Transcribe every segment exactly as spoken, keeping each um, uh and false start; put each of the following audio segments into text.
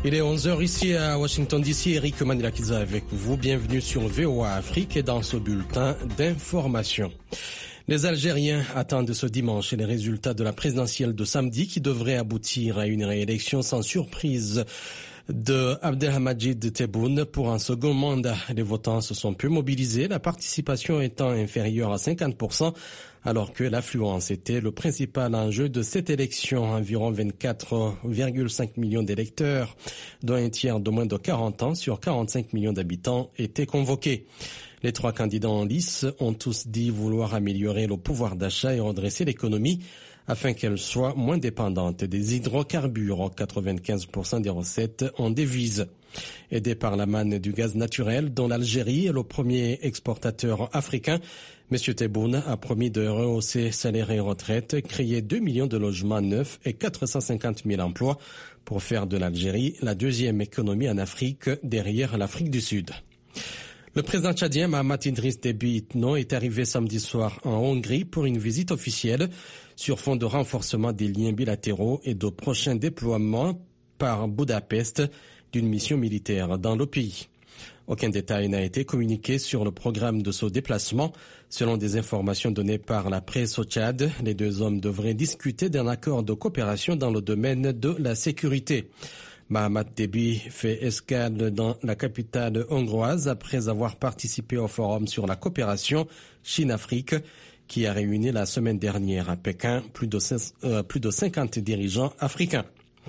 Il est onze heures ici à Washington D C. Eric Manilakiza avec vous. Bienvenue sur V O A Afrique et dans ce bulletin d'information. Les Algériens attendent ce dimanche les résultats de la présidentielle de samedi qui devrait aboutir à une réélection sans surprise de Abdelhamidjid Tebboune pour un second mandat. Les votants se sont peu mobilisés, la participation étant inférieure à cinquante pour cent, alors que l'affluence était le principal enjeu de cette élection. Environ vingt-quatre virgule cinq millions d'électeurs, dont un tiers de moins de quarante ans sur quarante-cinq millions d'habitants, étaient convoqués. Les trois candidats en lice ont tous dit vouloir améliorer le pouvoir d'achat et redresser l'économie afin qu'elle soit moins dépendante des hydrocarbures, quatre-vingt-quinze pour cent des recettes en devises. Aidé par la manne du gaz naturel, dont l'Algérie est le premier exportateur africain, M. Tebboune a promis de rehausser salaires et retraites, créer deux millions de logements neufs et quatre cent cinquante mille emplois pour faire de l'Algérie la deuxième économie en Afrique derrière l'Afrique du Sud. Le président tchadien Mahamat Idriss Déby Itno est arrivé samedi soir en Hongrie pour une visite officielle sur fond de renforcement des liens bilatéraux et de prochains déploiements par Budapest d'une mission militaire dans le pays. Aucun détail n'a été communiqué sur le programme de ce déplacement. Selon des informations données par la presse au Tchad, les deux hommes devraient discuter d'un accord de coopération dans le domaine de la sécurité. Mahamat Déby fait escale dans la capitale hongroise après avoir participé au forum sur la coopération Chine-Afrique qui a réuni la semaine dernière à Pékin plus de, euh, plus de cinquante dirigeants africains.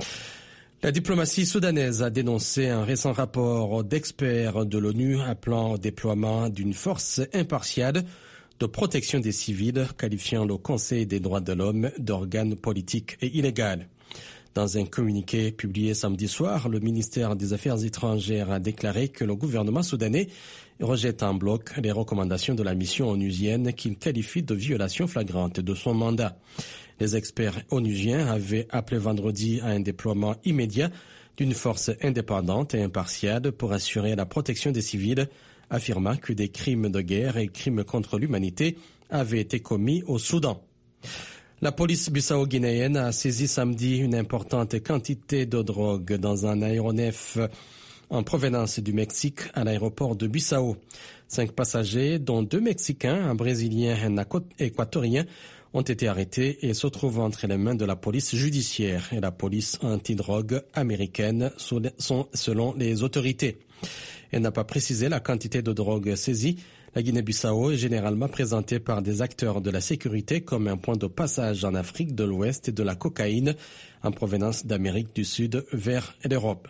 La diplomatie soudanaise a dénoncé un récent rapport d'experts de l'ONU appelant au déploiement d'une force impartiale de protection des civils, qualifiant le Conseil des droits de l'homme d'organe politique et illégal. Dans un communiqué publié samedi soir, le ministère des Affaires étrangères a déclaré que le gouvernement soudanais rejette en bloc les recommandations de la mission onusienne qu'il qualifie de violation flagrante de son mandat. Les experts onusiens avaient appelé vendredi à un déploiement immédiat d'une force indépendante et impartiale pour assurer la protection des civils, affirmant que des crimes de guerre et crimes contre l'humanité avaient été commis au Soudan. La police bissau-guinéenne a saisi samedi une importante quantité de drogue dans un aéronef en provenance du Mexique à l'aéroport de Bissau. Cinq passagers, dont deux Mexicains, un Brésilien et un Équatorien, ont été arrêtés et se trouvent entre les mains de la police judiciaire et la police antidrogue américaine, selon les autorités. Elle n'a pas précisé la quantité de drogue saisie. La Guinée-Bissau est généralement présentée par des acteurs de la sécurité comme un point de passage en Afrique de l'Ouest et de la cocaïne en provenance d'Amérique du Sud vers l'Europe.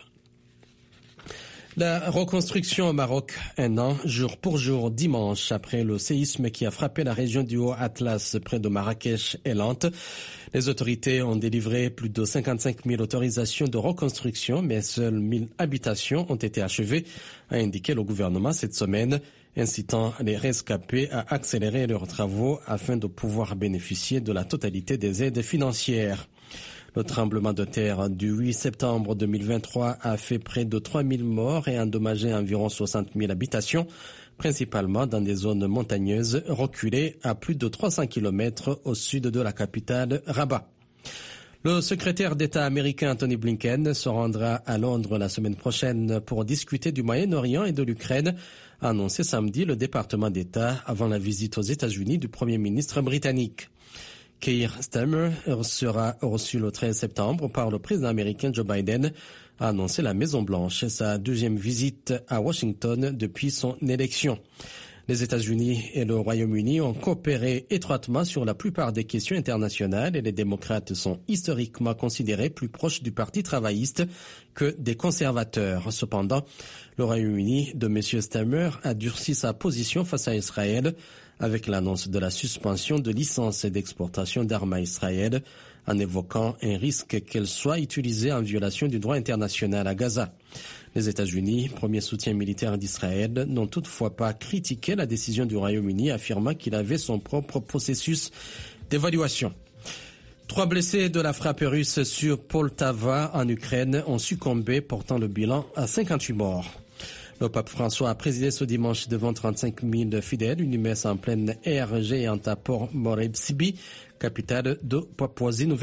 La reconstruction au Maroc, un an, jour pour jour, dimanche, après le séisme qui a frappé la région du Haut-Atlas près de Marrakech et Lente. Les autorités ont délivré plus de cinquante-cinq mille autorisations de reconstruction, mais seules mille habitations ont été achevées, a indiqué le gouvernement cette semaine, incitant les rescapés à accélérer leurs travaux afin de pouvoir bénéficier de la totalité des aides financières. Le tremblement de terre du huit septembre deux mille vingt-trois a fait près de trois mille morts et endommagé environ soixante mille habitations, principalement dans des zones montagneuses reculées à plus de trois cents kilomètres au sud de la capitale Rabat. Le secrétaire d'État américain Anthony Blinken se rendra à Londres la semaine prochaine pour discuter du Moyen-Orient et de l'Ukraine, a annoncé samedi le département d'État avant la visite aux États-Unis du Premier ministre britannique. Keir Starmer sera reçu le treize septembre par le président américain Joe Biden, a annoncé la Maison-Blanche, sa deuxième visite à Washington depuis son élection. Les États-Unis et le Royaume-Uni ont coopéré étroitement sur la plupart des questions internationales et les démocrates sont historiquement considérés plus proches du Parti travailliste que des conservateurs. Cependant, le Royaume-Uni de M. Starmer a durci sa position face à Israël avec l'annonce de la suspension de licences d'exportation d'armes à Israël en évoquant un risque qu'elles soient utilisées en violation du droit international à Gaza. Les États-Unis, premier soutien militaire d'Israël, n'ont toutefois pas critiqué la décision du Royaume-Uni, affirmant qu'il avait son propre processus d'évaluation. Trois blessés de la frappe russe sur Poltava en Ukraine ont succombé, portant le bilan à cinquante-huit morts. Le pape François a présidé ce dimanche devant trente-cinq mille fidèles, une messe en pleine air géante à Port Moresby, capitale de Papouasie-Nouvelle-Guinée.